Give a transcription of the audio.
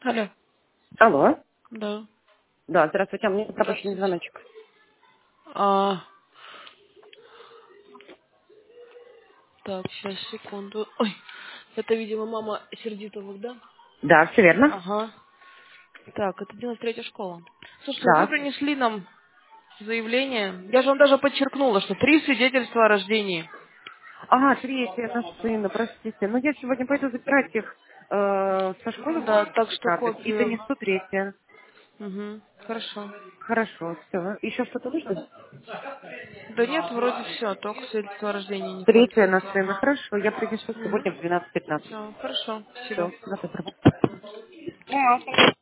Алло. Алло. Да. Да, здравствуйте. А мне пропущенный Здравствуйте. звоночек. А, так, сейчас, секунду. Ой, это, видимо, мама Сердитовых, да? Да, все верно? Ага. Так, это 93-я школа. Слушайте, вы Да. принесли нам заявление. Я же вам даже подчеркнула, что 3 свидетельства о рождении. Ага, третья на сына, простите. Ну, я сегодня пойду забирать их со школы Да, так что карточек и копию. донесу третье. Угу, хорошо. Хорошо, все. Еще что-то нужно? Да нет, вроде все, только свидетельство о рождении не Третья на фальсифицировано. сына. Хорошо, я принесу Угу. сегодня в 12:15. Все, хорошо, спасибо. Все, на доброго.